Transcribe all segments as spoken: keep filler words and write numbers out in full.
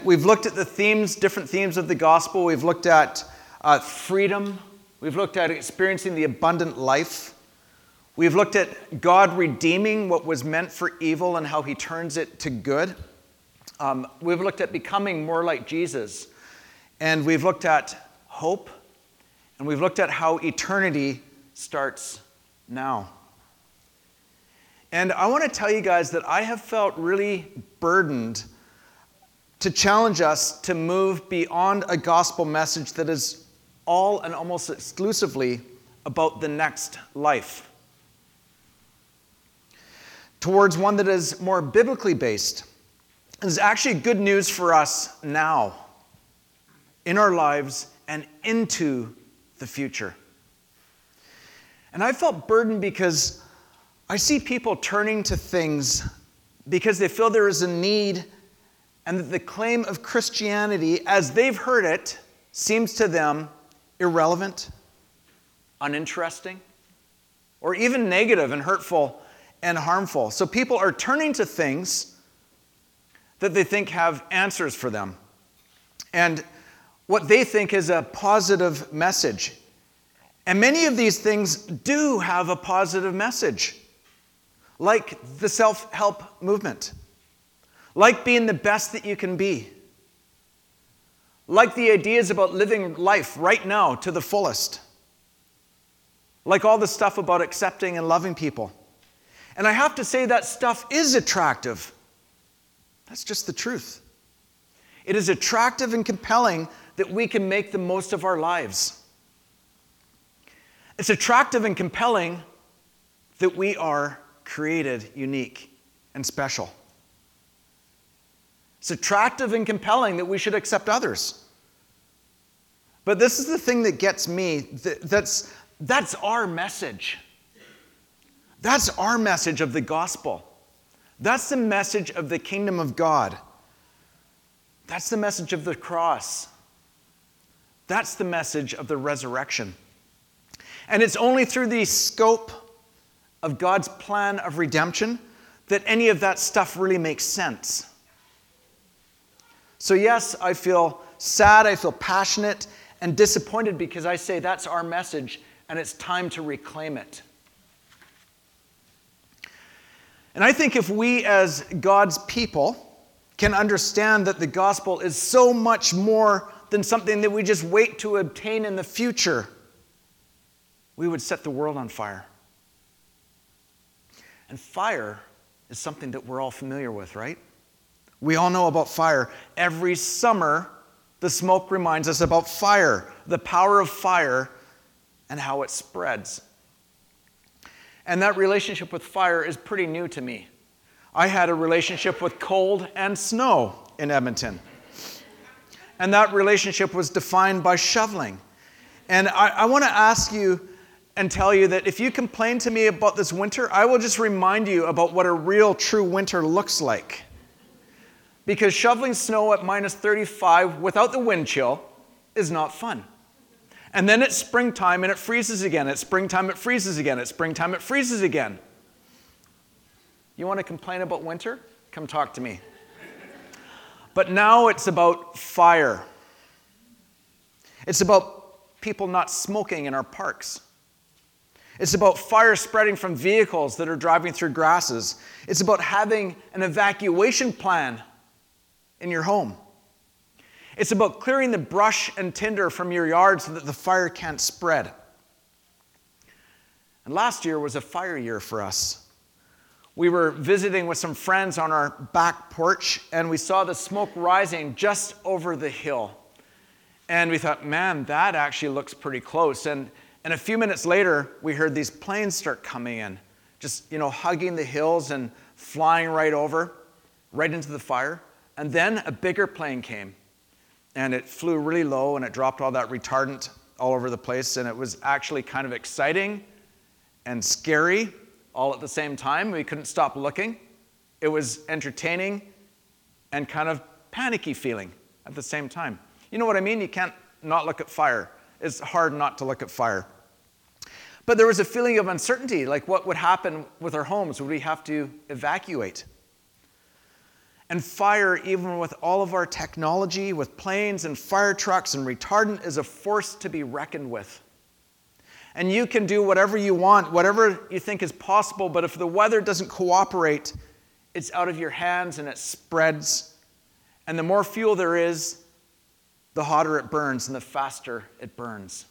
We've looked at the themes, different themes of the gospel. We've looked at uh, freedom. We've looked at experiencing the abundant life. We've looked at God redeeming what was meant for evil and how he turns it to good. Um, we've looked at becoming more like Jesus. And we've looked at hope. And we've looked at how eternity starts now. And I want to tell you guys that I have felt really burdened to challenge us to move beyond a gospel message that is all and almost exclusively about the next life, towards one that is more biblically based. It's actually good news for us now, in our lives, and into the future. And I felt burdened because I see people turning to things because they feel there is a need, and that the claim of Christianity, as they've heard it, seems to them irrelevant, uninteresting, or even negative and hurtful and harmful. So people are turning to things that they think have answers for them, and what they think is a positive message. And many of these things do have a positive message, like the self-help movement, like being the best that you can be, like the ideas about living life right now to the fullest, like all the stuff about accepting and loving people. And I have to say that stuff is attractive. That's just the truth. It is attractive and compelling that we can make the most of our lives. It's attractive and compelling that we are created unique and special. It's attractive and compelling that we should accept others. But this is the thing that gets me. That's, that's our message. That's our message of the gospel. That's the message of the kingdom of God. That's the message of the cross. That's the message of the resurrection. And it's only through the scope of God's plan of redemption that any of that stuff really makes sense. So yes, I feel sad, I feel passionate and disappointed because I say that's our message and it's time to reclaim it. And I think if we as God's people can understand that the gospel is so much more than something that we just wait to obtain in the future, we would set the world on fire. And fire is something that we're all familiar with, right? We all know about fire. Every summer, the smoke reminds us about fire, the power of fire, and how it spreads. And that relationship with fire is pretty new to me. I had a relationship with cold and snow in Edmonton. And that relationship was defined by shoveling. And I, I want to ask you and tell you that if you complain to me about this winter, I will just remind you about what a real, true winter looks like. Because shoveling snow at minus thirty-five without the wind chill is not fun. And then it's springtime and it freezes again. It's springtime, it freezes again. It's springtime, it freezes again. You want to complain about winter? Come talk to me. But now it's about fire. It's about people not smoking in our parks. It's about fire spreading from vehicles that are driving through grasses. It's about having an evacuation plan in your home. It's about clearing the brush and tinder from your yard so that the fire can't spread. And last year was a fire year for us. We were visiting with some friends on our back porch, and we saw the smoke rising just over the hill. And we thought, man, that actually looks pretty close. And, and a few minutes later, we heard these planes start coming in, just, you know, hugging the hills and flying right over, right into the fire. And then a bigger plane came, and it flew really low, and it dropped all that retardant all over the place, and it was actually kind of exciting and scary all at the same time. We couldn't stop looking. It was entertaining and kind of panicky feeling at the same time. You know what I mean? You can't not look at fire. It's hard not to look at fire. But there was a feeling of uncertainty, like what would happen with our homes? Would we have to evacuate? And fire, even with all of our technology, with planes and fire trucks and retardant, is a force to be reckoned with. And you can do whatever you want, whatever you think is possible, but if the weather doesn't cooperate, it's out of your hands and it spreads. And the more fuel there is, the hotter it burns and the faster it burns.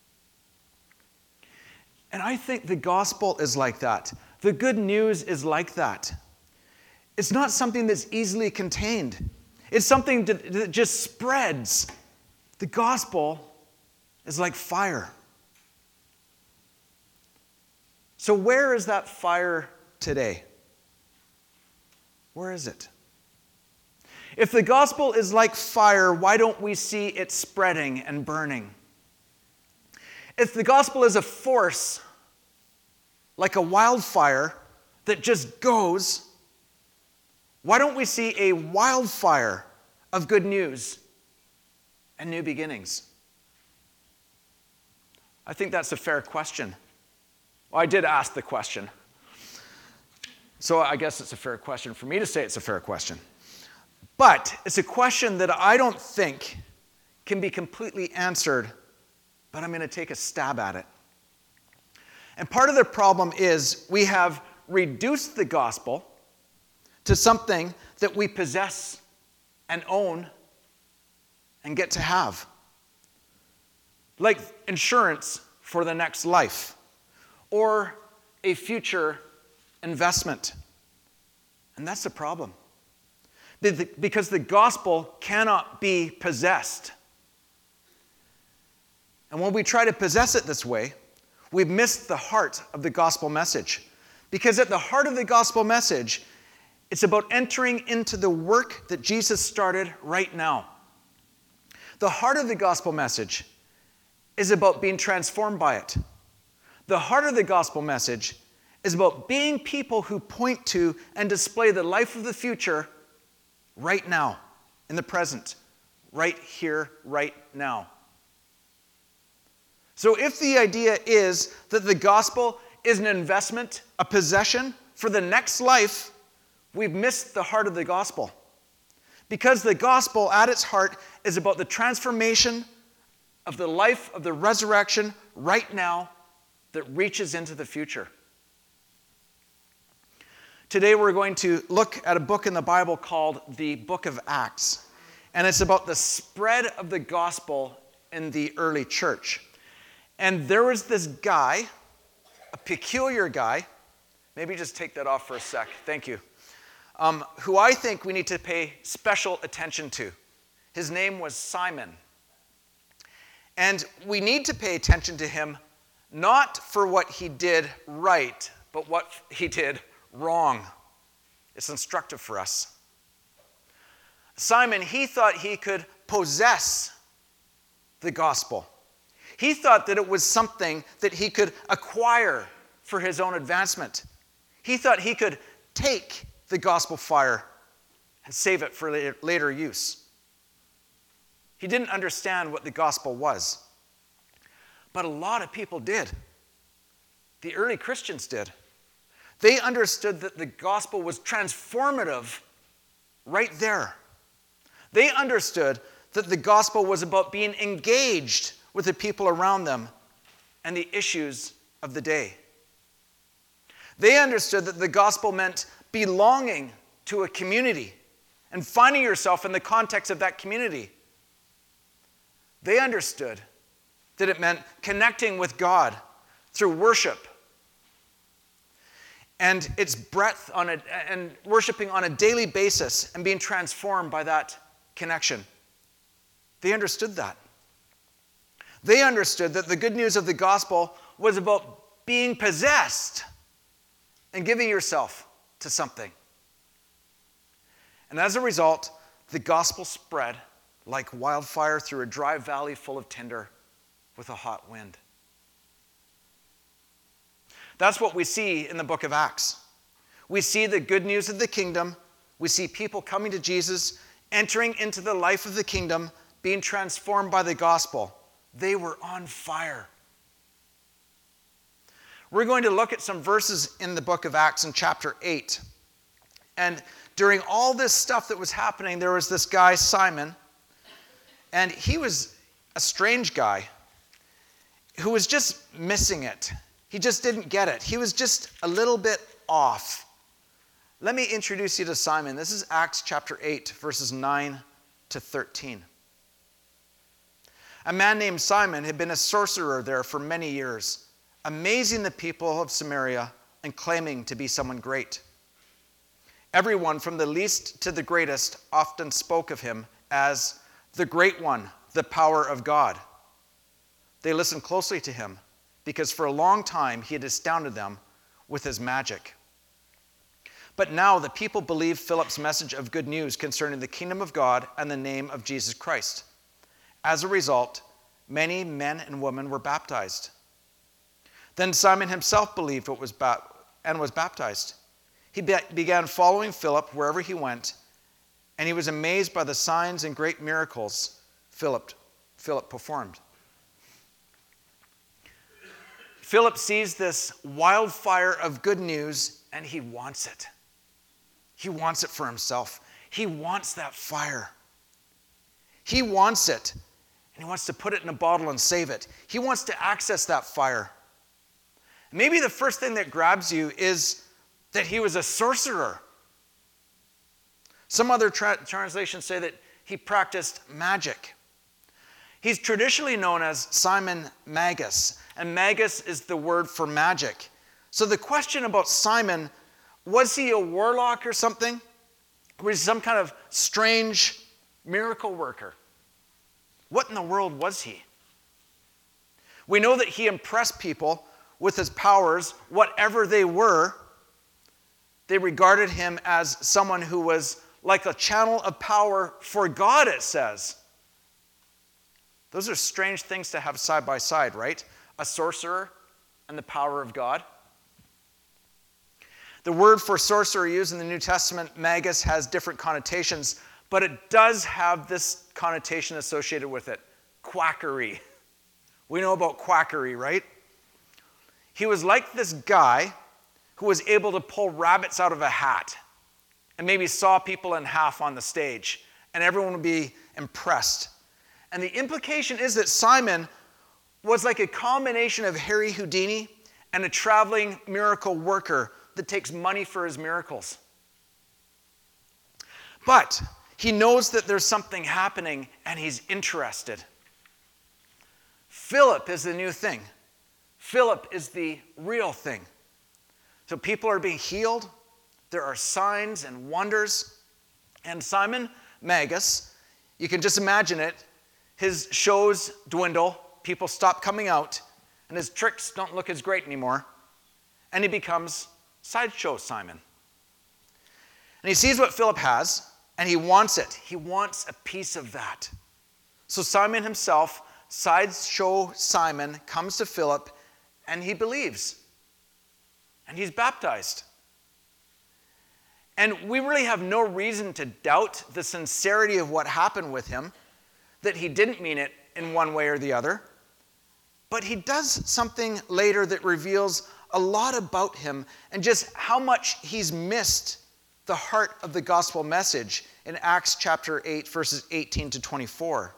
And I think the gospel is like that. The good news is like that. It's not something that's easily contained. It's something that just spreads. The gospel is like fire. So where is that fire today? Where is it? If the gospel is like fire, why don't we see it spreading and burning? If the gospel is a force, like a wildfire that just goes, why don't we see a wildfire of good news and new beginnings? I think that's a fair question. Well, I did ask the question. So I guess it's a fair question for me to say it's a fair question. But it's a question that I don't think can be completely answered, but I'm going to take a stab at it. And part of the problem is we have reduced the gospel to something that we possess and own and get to have. Like insurance for the next life or a future investment. And that's the problem. Because the gospel cannot be possessed. And when we try to possess it this way, we've missed the heart of the gospel message. Because at the heart of the gospel message, it's about entering into the work that Jesus started right now. The heart of the gospel message is about being transformed by it. The heart of the gospel message is about being people who point to and display the life of the future right now, in the present, right here, right now. So if the idea is that the gospel is an investment, a possession for the next life, we've missed the heart of the gospel. Because the gospel at its heart is about the transformation of the life of the resurrection right now that reaches into the future. Today we're going to look at a book in the Bible called the Book of Acts. And it's about the spread of the gospel in the early church. And there was this guy, a peculiar guy, maybe just take that off for a sec, thank you, um, who I think we need to pay special attention to. His name was Simon. And we need to pay attention to him not for what he did right, but what he did wrong. It's instructive for us. Simon, he thought he could possess the gospel. He thought that it was something that he could acquire for his own advancement. He thought he could take the gospel fire and save it for later, later use. He didn't understand what the gospel was. But a lot of people did. The early Christians did. They understood that the gospel was transformative right there. They understood that the gospel was about being engaged with the people around them and the issues of the day. They understood that the gospel meant belonging to a community and finding yourself in the context of that community. They understood that it meant connecting with God through worship and its breadth on it, and worshiping on a daily basis and being transformed by that connection. They understood that. They understood that the good news of the gospel was about being possessed and giving yourself to something. And as a result, the gospel spread like wildfire through a dry valley full of tinder with a hot wind. That's what we see in the book of Acts. We see the good news of the kingdom. We see people coming to Jesus, entering into the life of the kingdom, being transformed by the gospel. They were on fire. We're going to look at some verses in the book of Acts in chapter eight. And during all this stuff that was happening, there was this guy, Simon, and he was a strange guy who was just missing it. He just didn't get it. He was just a little bit off. Let me introduce you to Simon. This is Acts chapter eight, verses nine to thirteen. A man named Simon had been a sorcerer there for many years, amazing the people of Samaria and claiming to be someone great. Everyone from the least to the greatest often spoke of him as the Great One, the power of God. They listened closely to him because for a long time he had astounded them with his magic. But now the people believed Philip's message of good news concerning the kingdom of God and the name of Jesus Christ. As a result, many men and women were baptized. Then Simon himself believed what was ba- and was baptized. He be- began following Philip wherever he went, and he was amazed by the signs and great miracles Philip, Philip performed. Philip sees this wildfire of good news, and he wants it. He wants it for himself. He wants that fire. He wants it, and he wants to put it in a bottle and save it. He wants to access that fire. Maybe the first thing that grabs you is that he was a sorcerer. Some other tra- translations say that he practiced magic. He's traditionally known as Simon Magus, and Magus is the word for magic. So the question about Simon, was he a warlock or something? Was he some kind of strange miracle worker? What in the world was he? We know that he impressed people with his powers, whatever they were. They regarded him as someone who was like a channel of power for God, it says. Those are strange things to have side by side, right? A sorcerer and the power of God. The word for sorcerer used in the New Testament, magus, has different connotations, but it does have this connotation associated with it: quackery. We know about quackery, right? He was like this guy who was able to pull rabbits out of a hat and maybe saw people in half on the stage, and everyone would be impressed. And the implication is that Simon was like a combination of Harry Houdini and a traveling miracle worker that takes money for his miracles. But he knows that there's something happening, and he's interested. Philip is the new thing. Philip is the real thing. So people are being healed. There are signs and wonders. And Simon Magus, you can just imagine it, his shows dwindle, people stop coming out, and his tricks don't look as great anymore. And he becomes Sideshow Simon. And he sees what Philip has, and he wants it. He wants a piece of that. So Simon himself, Sideshow Simon, comes to Philip, and he believes. And he's baptized. And we really have no reason to doubt the sincerity of what happened with him, that he didn't mean it in one way or the other. But he does something later that reveals a lot about him and just how much he's missed the heart of the gospel message in Acts chapter eight, verses eighteen to twenty-four.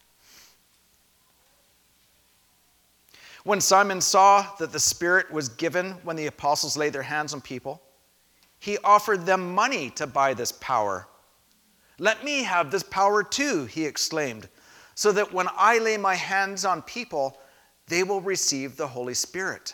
When Simon saw that the Spirit was given when the apostles laid their hands on people, he offered them money to buy this power. "Let me have this power too," he exclaimed, "so that when I lay my hands on people, they will receive the Holy Spirit."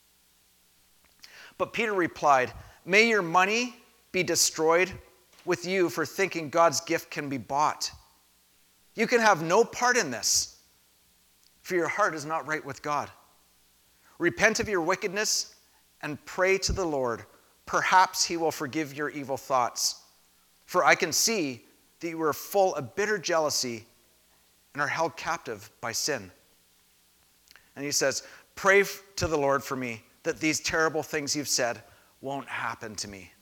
But Peter replied, "May your money be destroyed with you for thinking God's gift can be bought. You can have no part in this, for your heart is not right with God. Repent of your wickedness and pray to the Lord. Perhaps he will forgive your evil thoughts. For I can see that you are full of bitter jealousy and are held captive by sin." And he says, "Pray to the Lord for me, that these terrible things you've said won't happen to me."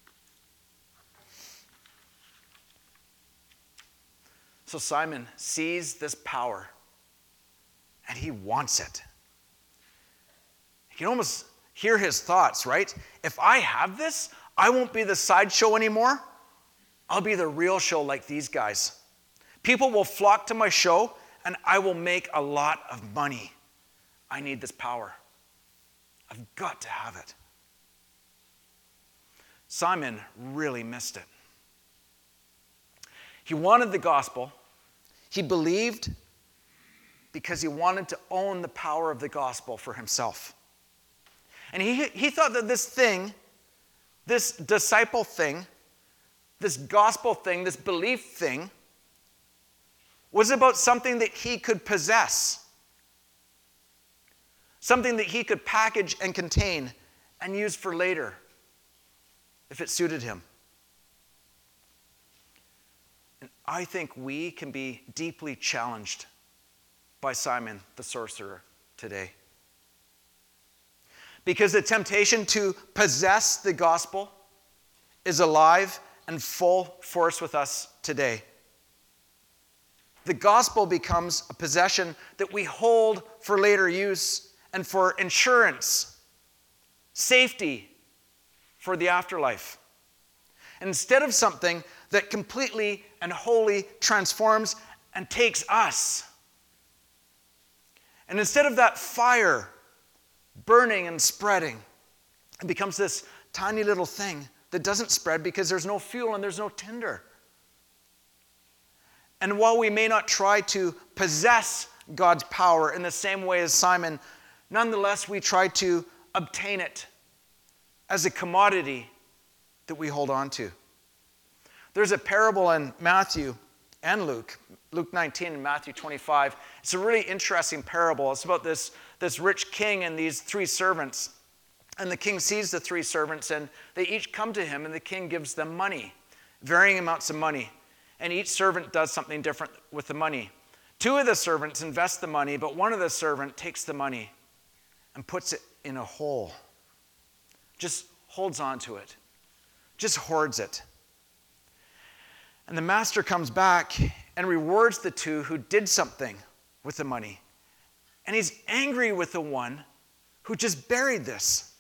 So Simon sees this power, and he wants it. You can almost hear his thoughts, right? If I have this, I won't be the sideshow anymore. I'll be the real show like these guys. People will flock to my show, and I will make a lot of money. I need this power. I've got to have it. Simon really missed it. He wanted the gospel. He believed because he wanted to own the power of the gospel for himself. And he, he thought that this thing, this disciple thing, this gospel thing, this belief thing, was about something that he could possess, something that he could package and contain and use for later if it suited him. And I think we can be deeply challenged by Simon the sorcerer today. Because the temptation to possess the gospel is alive and full force with us today. The gospel becomes a possession that we hold for later use and for insurance, safety for the afterlife. Instead of something that completely and wholly transforms and takes us. And instead of that fire burning and spreading, it becomes this tiny little thing that doesn't spread because there's no fuel and there's no tinder. And while we may not try to possess God's power in the same way as Simon, nonetheless we try to obtain it as a commodity that we hold on to. There's a parable in Matthew and Luke, Luke nineteen and Matthew twenty-five. It's a really interesting parable. It's about this, this rich king and these three servants. And the king sees the three servants, and they each come to him, and the king gives them money, varying amounts of money. And each servant does something different with the money. Two of the servants invest the money, but one of the servants takes the money and puts it in a hole. Just holds on to it. Just hoards it. And the master comes back and rewards the two who did something with the money. And he's angry with the one who just buried this.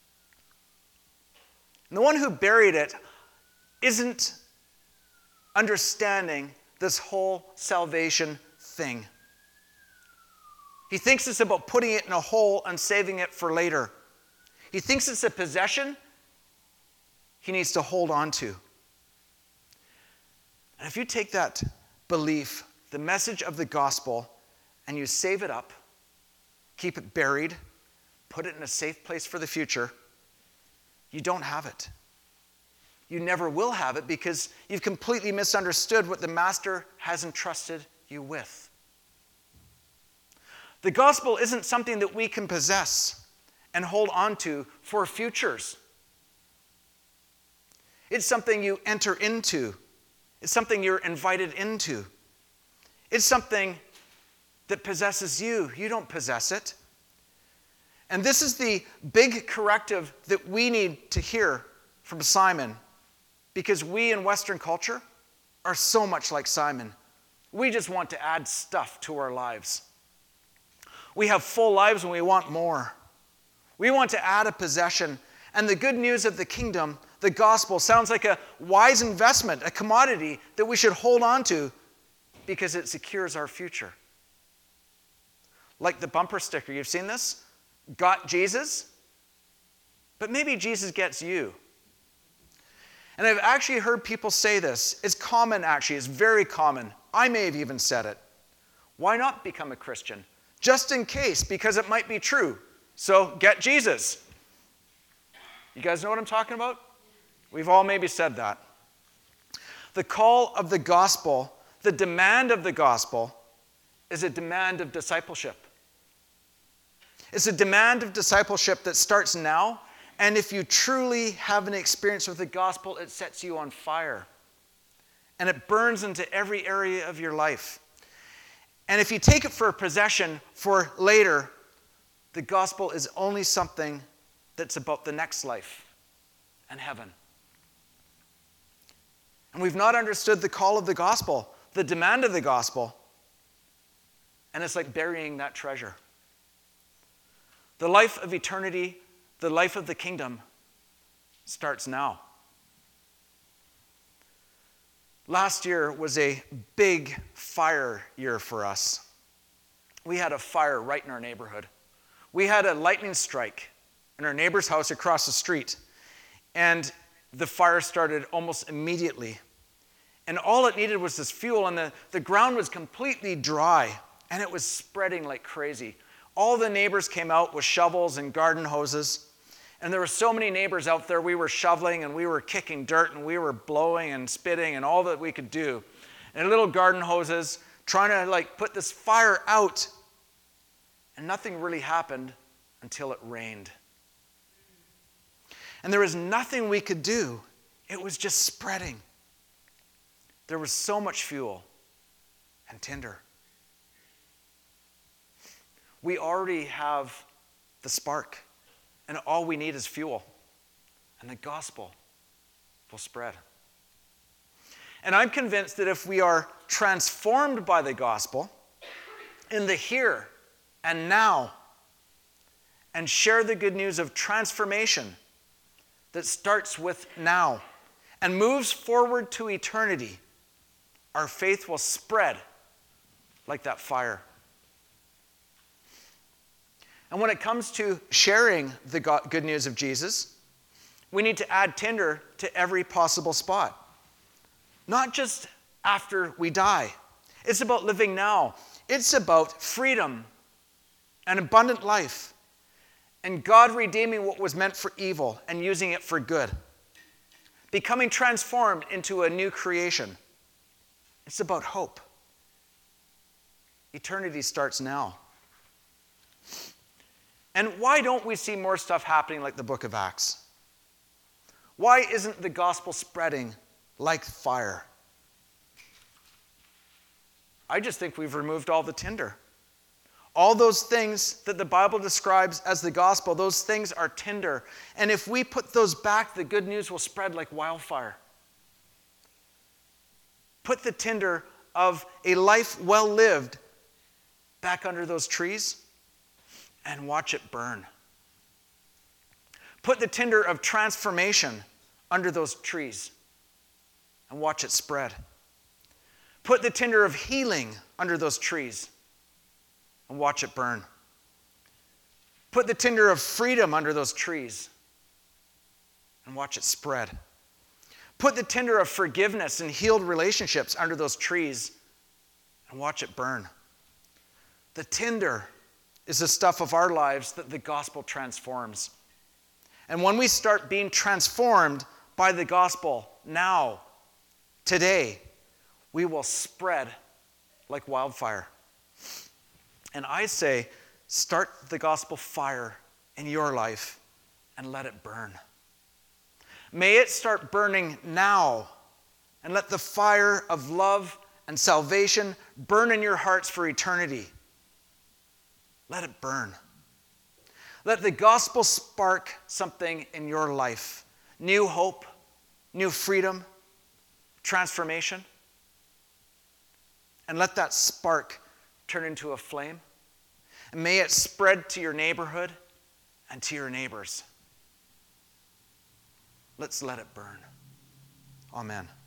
And the one who buried it isn't understanding this whole salvation thing. He thinks it's about putting it in a hole and saving it for later. He thinks it's a possession he needs to hold on to. And if you take that belief, the message of the gospel, and you save it up, keep it buried, put it in a safe place for the future, you don't have it. You never will have it because you've completely misunderstood what the master has entrusted you with. The gospel isn't something that we can possess and hold on to for futures. It's something you enter into. It's something you're invited into. It's something that possesses you. You don't possess it. And this is the big corrective that we need to hear from Simon. Because we in Western culture are so much like Simon. We just want to add stuff to our lives. We have full lives and we want more. We want to add a possession. And the good news of the kingdom, the gospel, sounds like a wise investment, a commodity that we should hold on to because it secures our future. Like the bumper sticker, you've seen this? Got Jesus? But maybe Jesus gets you. And I've actually heard people say this. It's common, actually. It's very common. I may have even said it. Why not become a Christian? Just in case, because it might be true. So get Jesus. You guys know what I'm talking about? We've all maybe said that. The call of the gospel, the demand of the gospel, is a demand of discipleship. It's a demand of discipleship that starts now. And if you truly have an experience with the gospel, it sets you on fire. And it burns into every area of your life. And if you take it for a possession for later, the gospel is only something that's about the next life and heaven. And we've not understood the call of the gospel, the demand of the gospel. And it's like burying that treasure. The life of eternity, the life of the kingdom starts now. Last year was a big fire year for us. We had a fire right in our neighborhood. We had a lightning strike in our neighbor's house across the street, and the fire started almost immediately. And all it needed was this fuel, and the, the ground was completely dry, and it was spreading like crazy. All the neighbors came out with shovels and garden hoses, and there were so many neighbors out there. We were shoveling, and we were kicking dirt, and we were blowing and spitting and all that we could do. And little garden hoses, trying to like put this fire out. And nothing really happened until it rained. And there was nothing we could do. It was just spreading. There was so much fuel and tinder. We already have the spark, and all we need is fuel, and the gospel will spread. And I'm convinced that if we are transformed by the gospel in the here and now, and share the good news of transformation that starts with now and moves forward to eternity, our faith will spread like that fire. And when it comes to sharing the good news of Jesus, we need to add tinder to every possible spot. Not just after we die. It's about living now. It's about freedom and abundant life, and God redeeming what was meant for evil and using it for good. Becoming transformed into a new creation. It's about hope. Eternity starts now. And why don't we see more stuff happening like the book of Acts? Why isn't the gospel spreading like fire? I just think we've removed all the tinder. All those things that the Bible describes as the gospel, those things are tinder. And if we put those back, the good news will spread like wildfire. Put the tinder of a life well lived back under those trees and watch it burn. Put the tinder of transformation under those trees and watch it spread. Put the tinder of healing under those trees and watch it burn. Put the tinder of freedom under those trees and watch it spread. Put the tinder of forgiveness and healed relationships under those trees and watch it burn. The tinder is the stuff of our lives that the gospel transforms. And when we start being transformed by the gospel now, today, we will spread like wildfire. And I say, start the gospel fire in your life and let it burn. May it start burning now, and let the fire of love and salvation burn in your hearts for eternity. Let it burn. Let the gospel spark something in your life. New hope, new freedom, transformation. And let that spark turn into a flame. And may it spread to your neighborhood and to your neighbors. Let's let it burn. Amen.